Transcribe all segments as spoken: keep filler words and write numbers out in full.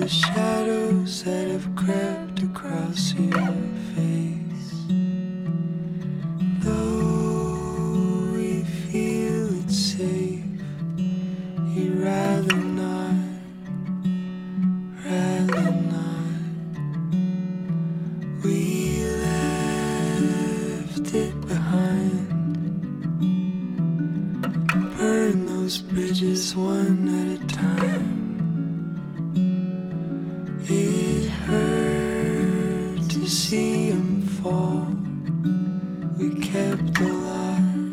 the shadows that have crept across your face. Though we feel it's safe, you'd rather not, rather not. We left it behind. Burn those bridges one at a time. It hurt to see him fall. We kept alive,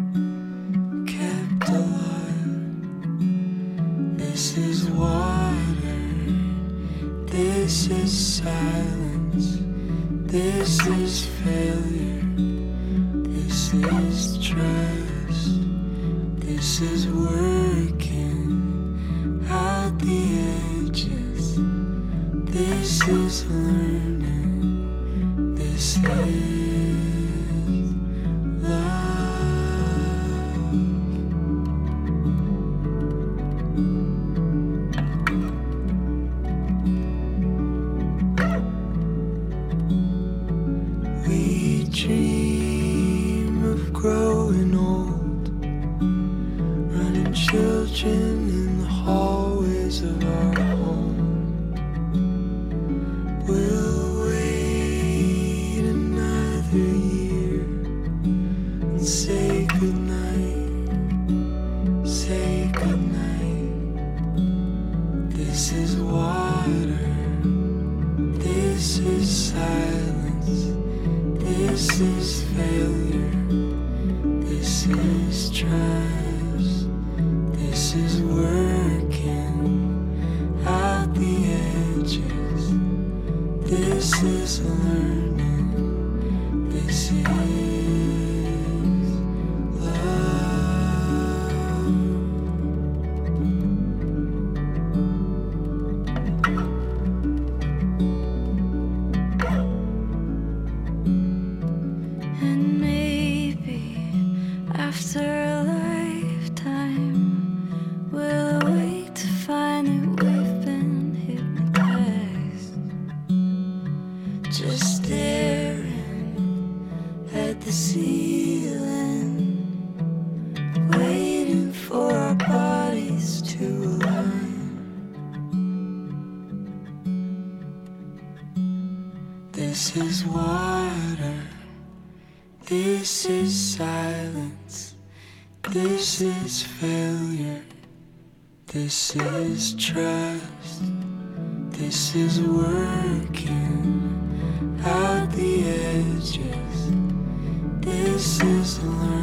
kept alive. This is water, this is silence, this is failure, this is trust, this is working out the edges. This is learning, this is love. We dream of growing old, running children in the hallways of our home. We'll wait another year and say goodnight, say goodnight. This is water, this is silence, this is failure, this is trust, this is working out the edges. This is learning, this is love. And maybe after a lifetime, we'll awake to find that we've been hypnotized. Just staring at the ceiling, waiting for our bodies to align. This is water, this is silence, this is failure, this is trust, this is working out the edges. This is learning.